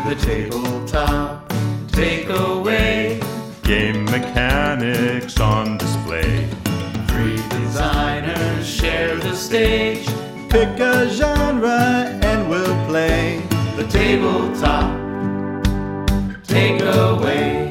The tabletop takeaway. Game mechanics on display. Three designers share the stage. Pick a genre and we'll play. The tabletop takeaway.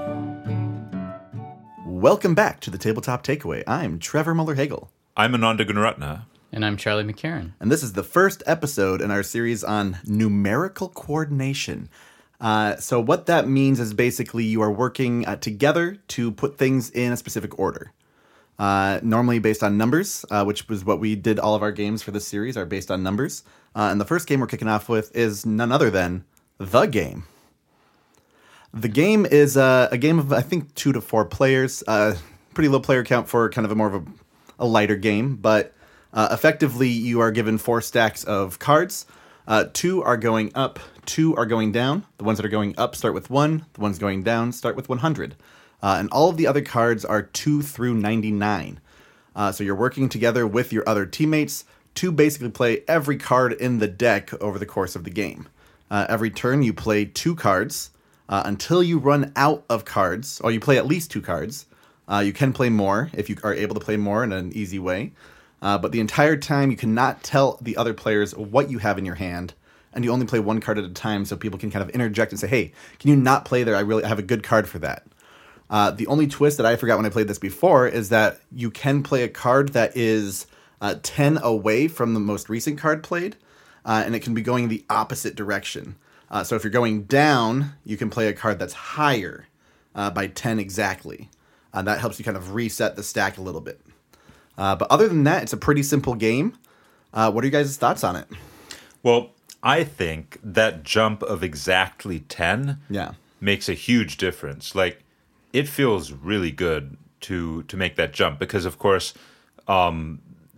Welcome back to the Tabletop Takeaway. I'm Trevor Muller-Hagel. I'm Ananda Gunaratna. And I'm Charlie McCarran. And this is the first episode in our series on numerical coordination. So what that means is basically you are working together to put things in a specific order. Normally based on numbers, which was what we did all of our games for this series are based on numbers. And the first game we're kicking off with is none other than The Game. The Game is a game of, I think, 2 to 4 players. Pretty low player count for kind of a more of a lighter game, but effectively, you are given 4 stacks of cards. 2 are going up, 2 are going down. The ones that are going up start with 1. The ones going down start with 100. And all of the other cards are 2 through 99. So you're working together with your other teammates to basically play every card in the deck over the course of the game. Every turn, you play 2 cards until you run out of cards, or you play at least 2 cards. You can play more if you are able to play more in an easy way. But the entire time, you cannot tell the other players what you have in your hand, and you only play 1 card at a time, so people can kind of interject and say, "Hey, can you not play there? I have a good card for that." The only twist that I forgot when I played this before is that you can play a card that is 10 away from the most recent card played, and it can be going the opposite direction. So if you're going down, you can play a card that's higher by 10 exactly. That helps you kind of reset the stack a little bit. But other than that, it's a pretty simple game. What are you guys' thoughts on it? Well, I think that jump of exactly 10 makes a huge difference. Like, it feels really good to make that jump because, of course, as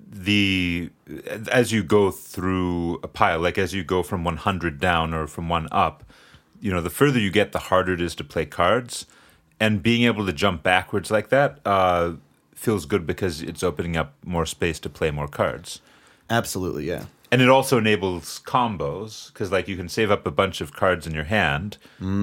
you go through a pile, like as you go from 100 down or from 1 up, the further you get, the harder it is to play cards. And being able to jump backwards like that feels good because it's opening up more space to play more cards. Absolutely, yeah. And it also enables combos because, like, you can save up a bunch of cards in your hand,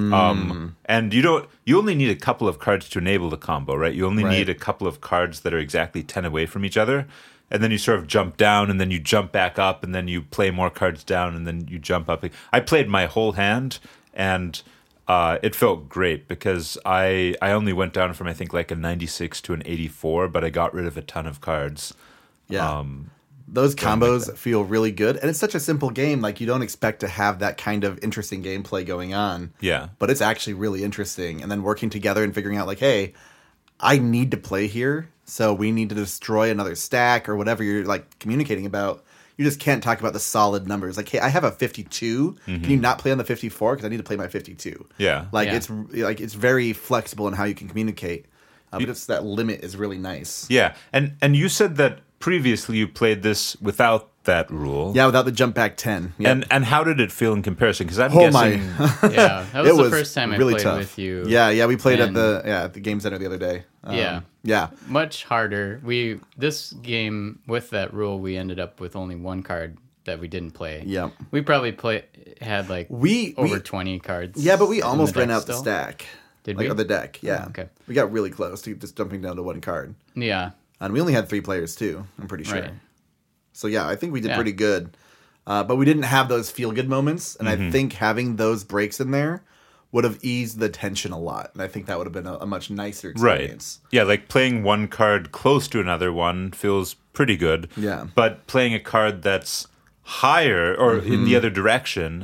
and you only need a couple of cards to enable the combo, right? You only need a couple of cards that are exactly 10 away from each other, and then you sort of jump down, and then you jump back up, and then you play more cards down, and then you jump up. I played my whole hand, and it felt great because I only went down from, I think, like a 96 to an 84, but I got rid of a ton of cards. Yeah. Those combos feel really good. And it's such a simple game. Like, you don't expect to have that kind of interesting gameplay going on. Yeah. But it's actually really interesting. And then working together and figuring out, like, hey, I need to play here, so we need to destroy another stack or whatever you're, like, communicating about. You just can't talk about the solid numbers. Like, hey, I have a 52. Can you not play on the 54? Because I need to play my 52. Yeah. It's very flexible in how you can communicate. But it's that limit is really nice. Yeah. And you said that previously you played this without that rule. Yeah, without the jump back 10. Yep. And how did it feel in comparison? Because I'm guessing... Yeah, that was the first time I really played tough. with you. Yeah, we played at the Game Center the other day. Yeah. Much harder. This game, with that rule, we ended up with only 1 card that we didn't play. Yeah. We probably had like over 20 cards. Yeah, but we almost ran out the stack. Did we? Or the deck, yeah. Oh, okay. We got really close to just jumping down to 1 card. Yeah. And we only had 3 players, too, I'm pretty sure. Right. So, yeah, I think we did pretty good. But we didn't have those feel-good moments, and I think having those breaks in there would have eased the tension a lot. And I think that would have been a much nicer experience. Right. Yeah, like playing 1 card close to another one feels pretty good. Yeah. But playing a card that's higher or in the other direction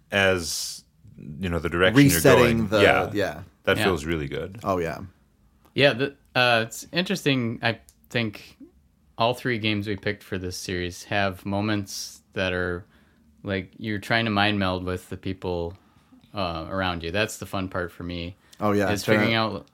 as, the direction resetting you're going. That Yeah. feels really good. Oh, yeah. Yeah, it's interesting. I think all 3 games we picked for this series have moments that are like you're trying to mind meld with the people around you. That's the fun part for me. Oh, yeah. Is figuring out,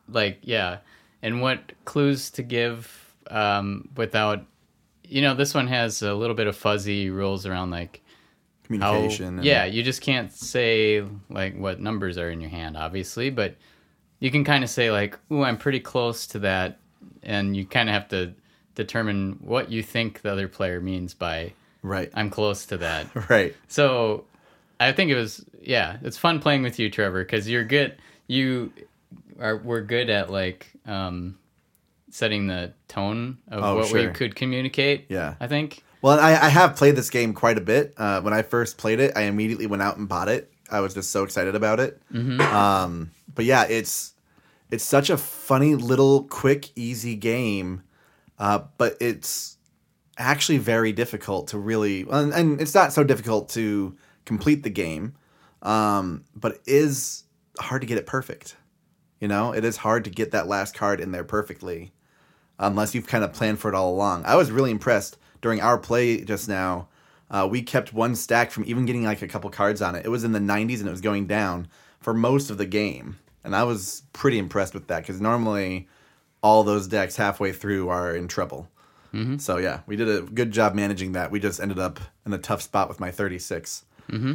and what clues to give without, this one has a little bit of fuzzy rules around, like, communication. You just can't say, like, what numbers are in your hand, obviously, but you can kind of say, like, ooh, I'm pretty close to that, and you kind of have to determine what you think the other player means by right. I'm close to that. Right. So I think it was, it's fun playing with you, Trevor, because you're good. We're good at like setting the tone of what we could communicate. Yeah. I think. Well, I have played this game quite a bit. When I first played it, I immediately went out and bought it. I was just so excited about it. Mm-hmm. But yeah, it's such a funny little, quick, easy game. But it's actually very difficult to really, and it's not so difficult to complete the game, but it is hard to get it perfect. It is hard to get that last card in there perfectly, unless you've kind of planned for it all along. I was really impressed during our play just now. We kept one stack from even getting like a couple cards on it. It was in the 90s and it was going down for most of the game. And I was pretty impressed with that because normally all those decks halfway through are in trouble. Mm-hmm. So yeah, we did a good job managing that. We just ended up in a tough spot with my 36. Mm-hmm.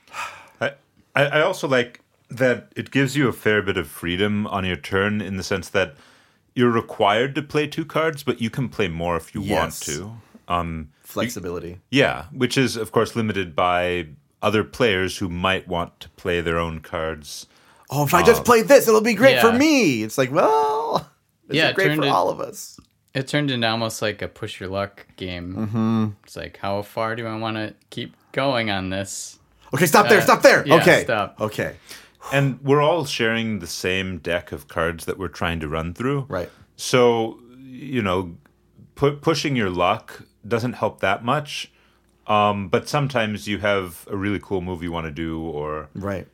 I also like that it gives you a fair bit of freedom on your turn in the sense that you're required to play 2 cards, but you can play more if you want to. Flexibility. Which is, of course, limited by other players who might want to play their own cards. Oh, if I just play this, it'll be great for me. It's like, well, it's great for all of us. It turned into almost like a push your luck game. Mm-hmm. It's like, how far do I want to keep going on this? Okay, stop there. Yeah, okay. Stop. Okay. And we're all sharing the same deck of cards that we're trying to run through. Right. So, pushing your luck doesn't help that much. But sometimes you have a really cool move you want to do, or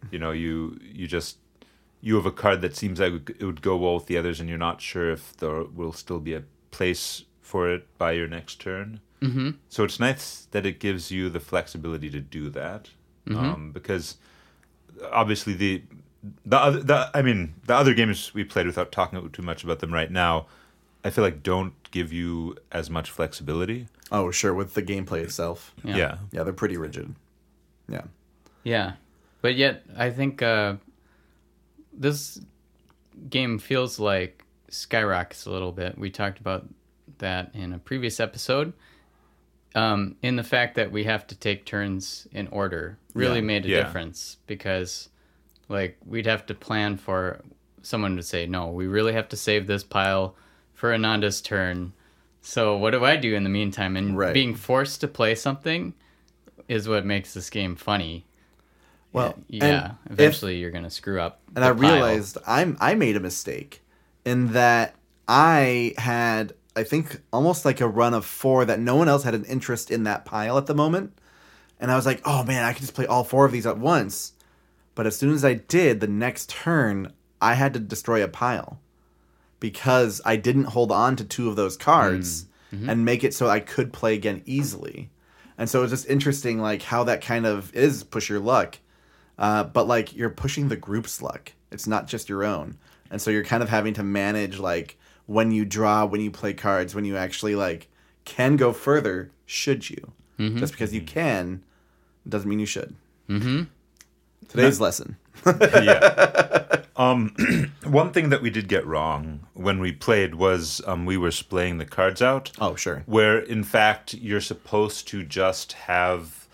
you have a card that seems like it would go well with the others, and you're not sure if there will still be a place for it by your next turn. Mm-hmm. So it's nice that it gives you the flexibility to do that, because obviously the other games we played, without talking too much about them right now, I feel like don't give you as much flexibility. Oh, sure, with the gameplay itself. Yeah, they're pretty rigid. Yeah, but yet I think this game feels like Skyrockets a little bit. We talked about that in a previous episode. In the fact that we have to take turns in order really made a difference, because like we'd have to plan for someone to say, no, we really have to save this pile for Ananda's turn. So what do I do in the meantime? And being forced to play something is what makes this game funny. Well, eventually you're going to screw up. And I realized I made a mistake in that I had, I think, almost like a run of 4 that no one else had an interest in that pile at the moment. And I was like, oh man, I could just play all 4 of these at once. But as soon as I did, the next turn, I had to destroy a pile, because I didn't hold on to 2 of those cards and make it so I could play again easily. And so it was just interesting, like, how that kind of is push your luck. But, like, you're pushing the group's luck. It's not just your own. And so you're kind of having to manage, like, when you draw, when you play cards, when you actually, like, can go further, should you? Mm-hmm. Just because you can doesn't mean you should. Mm-hmm. Today's lesson. One thing that we did get wrong when we played was we were splaying the cards out. Oh, sure. Where, in fact, you're supposed to just have...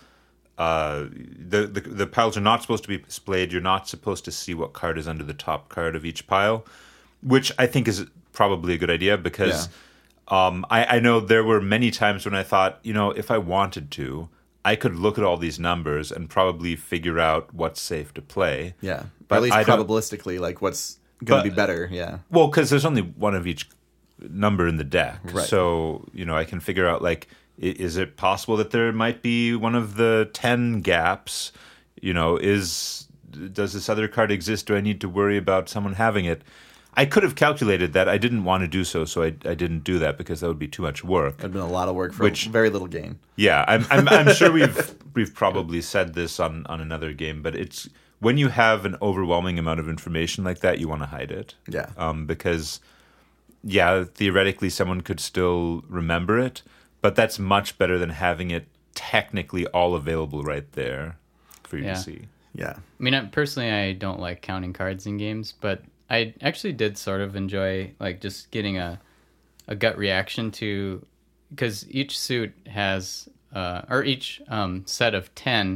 the piles are not supposed to be splayed. You're not supposed to see what card is under the top card of each pile, which I think is probably a good idea, because I know there were many times when I thought, if I wanted to, I could look at all these numbers and probably figure out what's safe to play. Yeah, but at least probabilistically, like what's going to be better. Yeah. Well, because there's only one of each number in the deck, right. So I can figure out, like, is it possible that there might be one of the 10 gaps? Does this other card exist? Do I need to worry about someone having it? I could have calculated that. I didn't want to do so I didn't do that, because that would be too much work. It'd been a lot of work for very little gain. Yeah, I'm sure we've probably said this on another game, but it's when you have an overwhelming amount of information like that, you want to hide it. Yeah. Because theoretically someone could still remember it, but that's much better than having it technically all available right there for you to see. Yeah. I mean, personally, I don't like counting cards in games, but I actually did sort of enjoy, like, just getting a gut reaction to, because each suit has, or each set of 10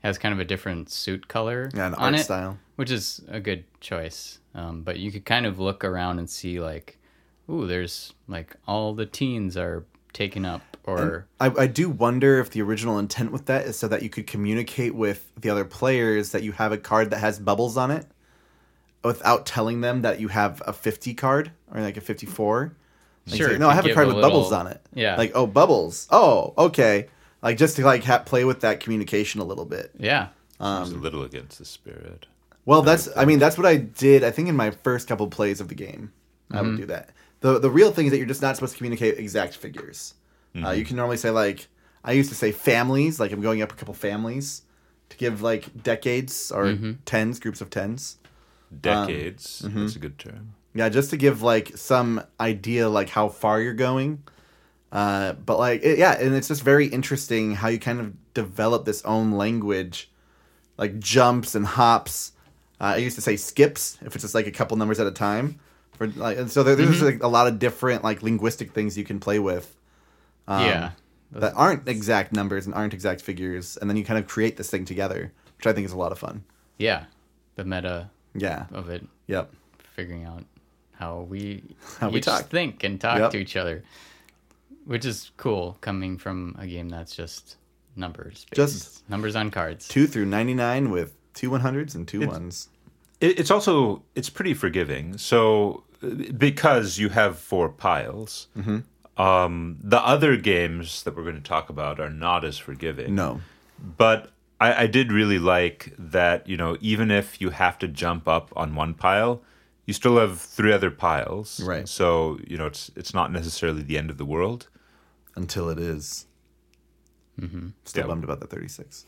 has kind of a different suit color Yeah, an on art it, style. which is a good choice. But you could kind of look around and see like, ooh, there's like all the teens are taken up, or I do wonder if the original intent with that is so that you could communicate with the other players that you have a card that has bubbles on it without telling them that you have a 50 card or like a 54. Like, Sure, say, if no, I you have a give card a with bubbles little- on it. yeah. Like, oh, bubbles. Oh, okay. Like, just to like play with that communication a little bit. yeah, It's a little against the spirit. Well, that's what I did. I think in my first couple plays of the game, I would do that. The real thing is that you're just not supposed to communicate exact figures. You can normally say like, I used to say families, like I'm going up a couple families to give like decades or tens, groups of tens. Decades. That's a good term. Yeah, just to give like some idea like how far you're going. But like, and it's just very interesting how you kind of develop this own language, like jumps and hops. I used to say skips if it's just like a couple numbers at a time. For like, and so there's like a lot of different like linguistic things you can play with. yeah. That aren't exact numbers and aren't exact figures, and then you kind of create this thing together, which I think is a lot of fun. Yeah, the meta Yeah. of it, Yep. figuring out how we we each talk. think and talk Yep. to each other, which is cool coming from a game that's just numbers. Just numbers on cards. 2 through 99 with 2 100s and 2 1s. It's pretty forgiving. So because you have 4 piles, the other games that we're going to talk about are not as forgiving. No. But I did really like that, even if you have to jump up on one pile, you still have 3 other piles. Right. So, it's not necessarily the end of the world. Until it is. Still Yeah. bummed about the 36.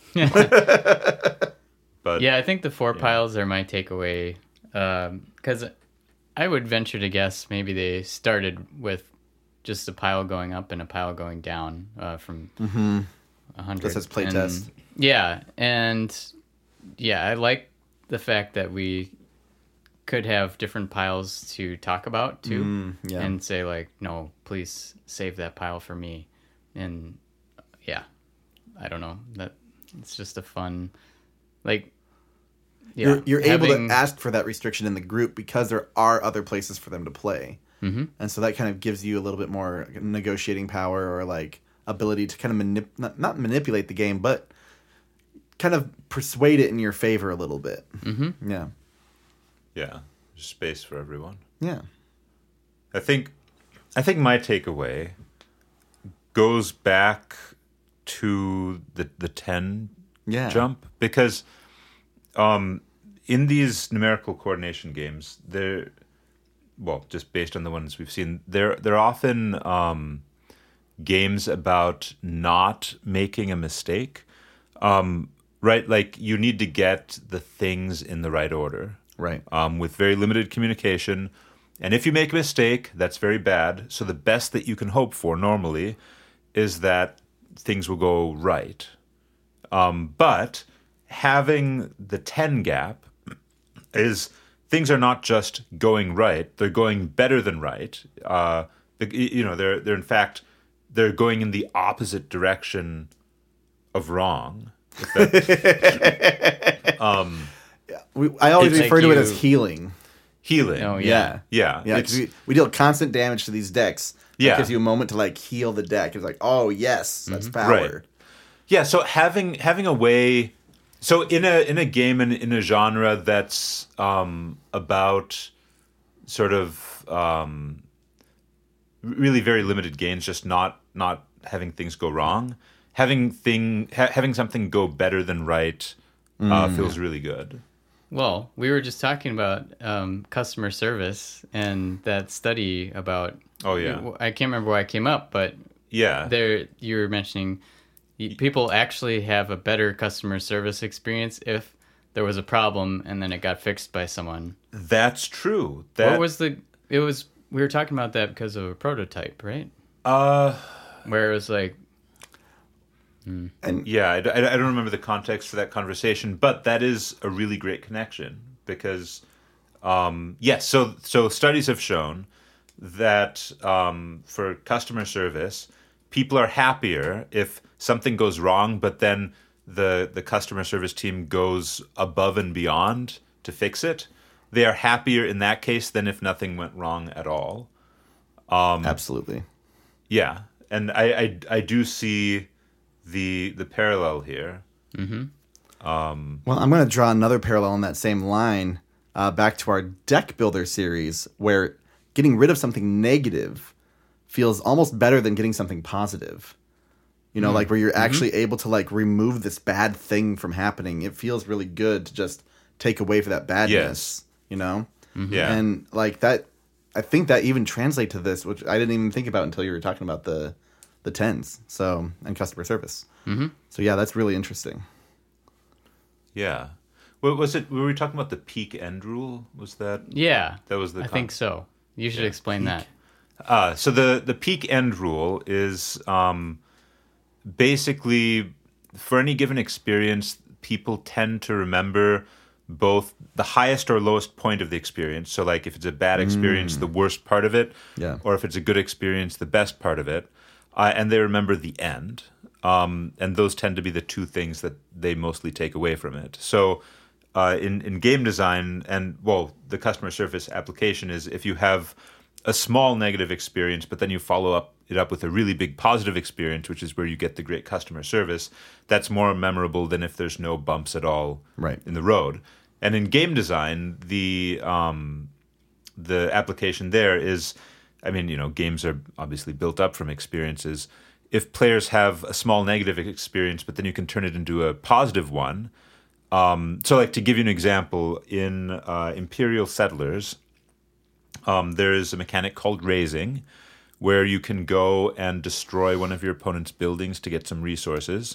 But Yeah, I think the 4 piles are my takeaway, because I would venture to guess maybe they started with just a pile going up and a pile going down from 100. This is playtest. Yeah, and I like the fact that we could have different piles to talk about too, yeah. and say like, no, please save that pile for me, and yeah, I don't know, that it's just a fun, like, yeah, You're able having- to ask for that restriction in the group because there are other places for them to play. Mm-hmm. And so that kind of gives you a little bit more negotiating power or like ability to kind of not manipulate the game, but kind of persuade it in your favor a little bit. Mm-hmm. Yeah. yeah, there's space for everyone. Yeah. I think my takeaway goes back to the 10 Yeah. jump, because in these numerical coordination games, just based on the ones we've seen, they're often games about not making a mistake. Right, like you need to get the things in the right order. Right. With very limited communication. And if you make a mistake, that's very bad. So the best that you can hope for normally is that things will go right. But having the 10 gap is things are not just going right; they're going better than right. They're in fact they're going in the opposite direction of wrong. I always It's refer like to it as you- healing. Healing. Oh, Yeah. Yeah. Yeah, It's- because we deal constant damage to these decks. Yeah. It gives you a moment to like heal the deck. It's like, oh yes, that's power. Right. Yeah, so having a way, so in a game in a genre that's about sort of really very limited gains, just not having things go wrong, having something go better than right feels really good. Well, we were just talking about customer service and that study about. Oh, yeah. I can't remember why it came up, but Yeah, you were mentioning people actually have a better customer service experience if there was a problem and then it got fixed by someone. that's true. What was we were talking about that because of a prototype, right? Where it was like, Yeah, I don't remember the context for that conversation, but that is a really great connection because, yes, so studies have shown that for customer service, people are happier if something goes wrong, but then the customer service team goes above and beyond to fix it, they are happier in that case than if nothing went wrong at all. Absolutely. Yeah, and I do see the parallel here. Well, I'm going to draw another parallel in that same line back to our deck builder series, where getting rid of something negative feels almost better than getting something positive. You know, like where you're actually able to like remove this bad thing from happening. It feels really good to just take away for that badness. Yes. You know? Yeah. And like that, I think that even translates to this, which I didn't even think about until you were talking about the tens. So, and customer service. So yeah, that's really interesting. Yeah. What was it? Were we talking about the peak end rule? Was that? Yeah. That was the I think so. You should explain that. So the peak end rule is basically for any given experience, people tend to remember both the highest or lowest point of the experience. So like if it's a bad experience, the worst part of it, or if it's a good experience, the best part of it. And they remember the end. And those tend to be the two things that they mostly take away from it. So in game design and, well, the customer service application is if you have a small negative experience, but then you follow it up with a really big positive experience, which is where you get the great customer service, that's more memorable than if there's no bumps at all in the road. And in game design, the application there is, I mean, you know, games are obviously built up from experiences. If players have a small negative experience, but then you can turn it into a positive one. So like to give you an example, in Imperial Settlers, there is a mechanic called raising, where you can go and destroy one of your opponent's buildings to get some resources.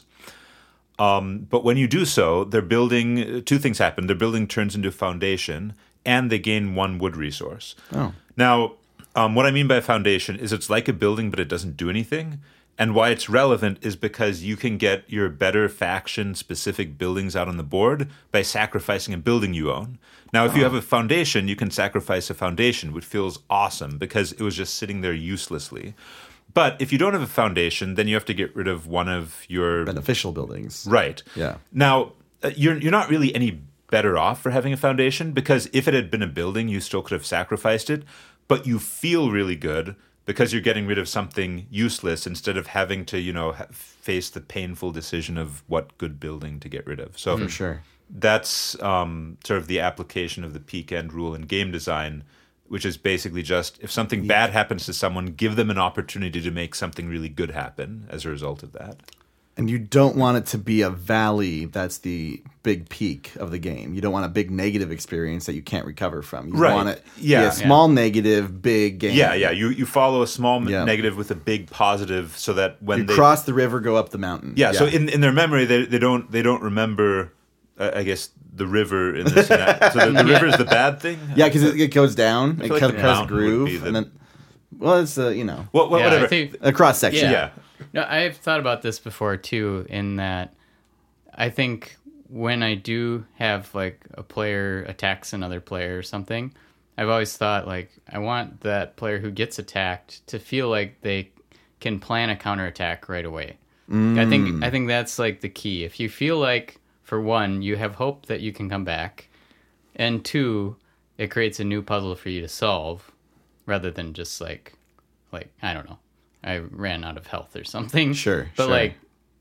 But when you do so, they're building, two things happen. Their building turns into a foundation, and they gain one wood resource. Now, what I mean by a foundation is it's like a building, but it doesn't do anything. And why it's relevant is because you can get your better faction-specific buildings out on the board by sacrificing a building you own. Now, if you have a foundation, you can sacrifice a foundation, which feels awesome because it was just sitting there uselessly. But if you don't have a foundation, then you have to get rid of one of your beneficial buildings. Right. Yeah. Now, you're not really any better off for having a foundation because if it had been a building, you still could have sacrificed it. But you feel really good because you're getting rid of something useless instead of having to, you know, face the painful decision of what good building to get rid of. So For sure. That's sort of the application of the peak end rule in game design, which is basically just if something bad happens to someone, give them an opportunity to make something really good happen as a result of that. And you don't want it to be a valley that's the big peak of the game. You don't want a big negative experience that you can't recover from. You want it to be a small negative, big game. Yeah. You follow a small negative with a big positive so that when you they cross the river, go up the mountain. Yeah, so in their memory, they don't remember, I guess, the river in this. So the river is the bad thing? Yeah, because it goes down. It like cuts the a mountain would groove. be the- And then, well, it's, you know, Whatever. I think, a cross section. Yeah. No, I've thought about this before too, in that I think when I do have like a player attacks another player or something, I've always thought like I want that player who gets attacked to feel like they can plan a counterattack right away. I think that's like the key. If you feel like, for one, you have hope that you can come back, and two, it creates a new puzzle for you to solve rather than just like I don't know, I ran out of health or something. Sure. But like,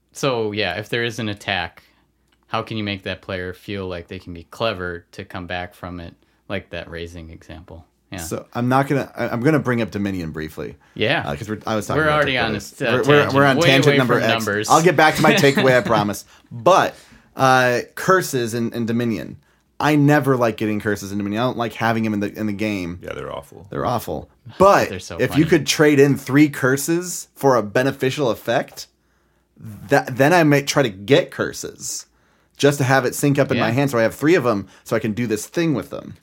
so yeah, if there is an attack, how can you make that player feel like they can be clever to come back from it? Like that raising example. Yeah. So I'm gonna bring up Dominion briefly. Yeah. Because I was talking. We're about already that on first. this. We're on way tangent away number from X. numbers. I'll get back to my takeaway, I promise. But curses in Dominion. I never like getting curses in Dominion. I don't like having them in the game. Yeah, they're awful. They're awful. But They're so if funny. you could trade in 3 curses for a beneficial effect, then I might try to get curses just to have it sync up in my hand, so I have 3 of them, so I can do this thing with them.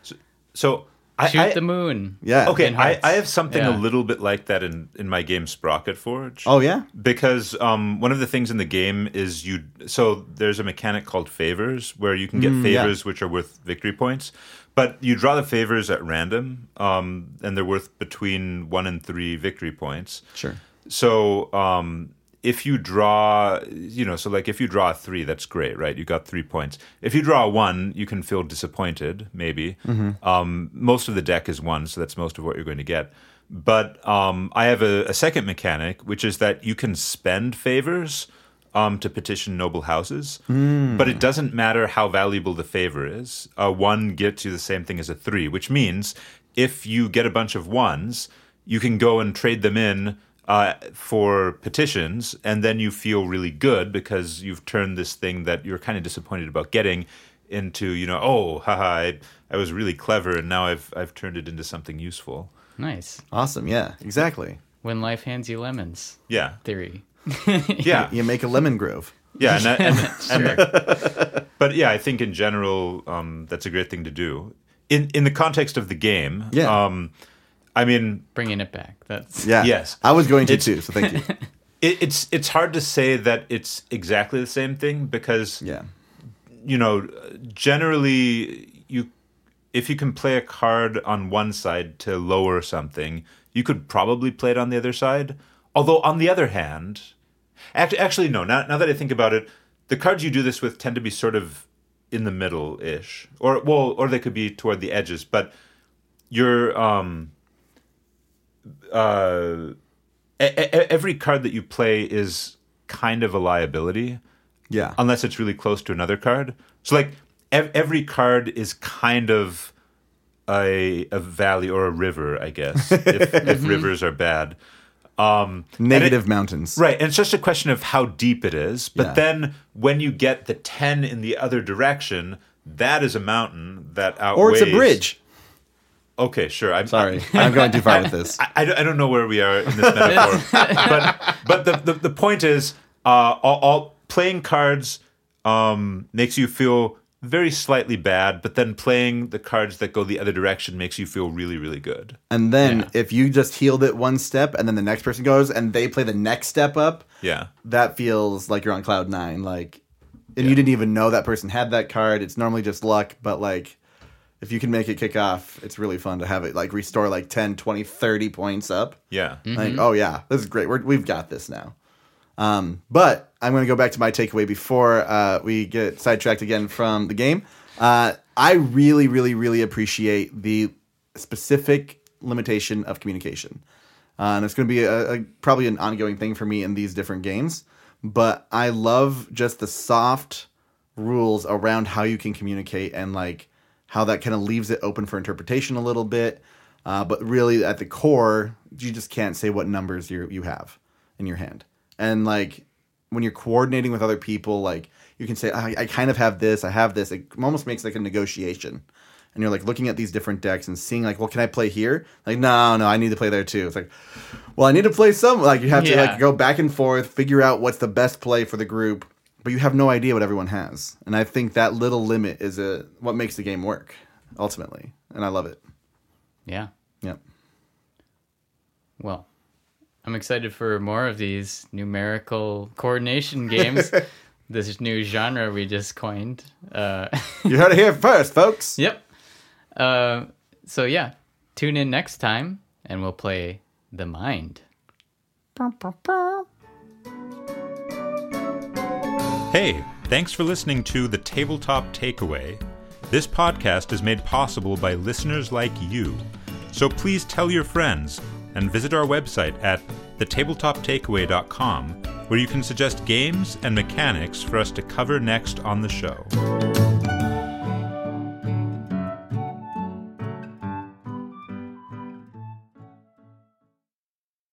So Shoot the moon. Yeah. Okay, in Hearts. I have something Yeah. a little bit like that in my game Sprocket Forge. Oh yeah. Because one of the things in the game is so there's a mechanic called favors where you can get favors which are worth victory points, but you draw the favors at random, and they're worth between 1 and 3 victory points. Sure. So if you draw, so like if you draw a 3, that's great, right? You got 3 points. If you draw a 1, you can feel disappointed, maybe. Most of the deck is 1, so that's most of what you're going to get. But I have a second mechanic, which is that you can spend favors to petition noble houses, but it doesn't matter how valuable the favor is. A 1 gets you the same thing as a 3, which means if you get a bunch of 1s, you can go and trade them in for petitions, and then you feel really good because you've turned this thing that you're kind of disappointed about getting into, I was really clever, and now I've turned it into something useful. Nice. Awesome. Yeah, exactly. When life hands you lemons. Yeah. Theory. Yeah. You make a lemon grove. Yeah. Sure. But yeah, I think in general, that's a great thing to do. In the context of the game, I mean... Bringing it back. That's Yeah. Yes. I was going to too, so thank you. It's hard to say that it's exactly the same thing because, generally, if you can play a card on one side to lower something, you could probably play it on the other side. Although, on the other hand... Actually, no. Now that I think about it, the cards you do this with tend to be sort of in the middle-ish. Or they could be toward the edges. But you're... every card that you play is kind of a liability. Yeah. Unless it's really close to another card. So, like, every card is kind of a valley or a river, I guess, if rivers are bad. Negative mountains. Right, and it's just a question of how deep it is. But Yeah. then when you get the 10 in the other direction, that is a mountain that outweighs... Or it's a bridge. Okay, sure. I'm Sorry, I'm going too far with this. I don't know where we are in this metaphor, but the point is, all playing cards makes you feel very slightly bad, but then playing the cards that go the other direction makes you feel really, really good. And then if you just healed it one step, and then the next person goes and they play the next step up, that feels like you're on cloud 9. Like, and you didn't even know that person had that card. It's normally just luck, but like, if you can make it kick off, it's really fun to have it like restore like 10, 20, 30 points up. Yeah. Like, oh yeah, this is great. We've got this now. But I'm going to go back to my takeaway before we get sidetracked again from the game. I really, really, really appreciate the specific limitation of communication. And it's going to be probably an ongoing thing for me in these different games. But I love just the soft rules around how you can communicate and like how that kind of leaves it open for interpretation a little bit. But really at the core, you just can't say what numbers you have in your hand. And like when you're coordinating with other people, like you can say, I kind of have this, I have this. It almost makes like a negotiation. And you're like looking at these different decks and seeing like, well, can I play here? Like, no, I need to play there too. It's like, well, I need to play some. Like you have to like go back and forth, figure out what's the best play for the group, but you have no idea what everyone has. And I think that little limit is what makes the game work ultimately. And I love it. Yeah. Yep. Well, I'm excited for more of these numerical coordination games. This new genre we just coined. You heard it here first, folks. Yep. So yeah, tune in next time and we'll play The Mind. Hey, thanks for listening to The Tabletop Takeaway. This podcast is made possible by listeners like you. So please tell your friends and visit our website at thetabletoptakeaway.com, where you can suggest games and mechanics for us to cover next on the show.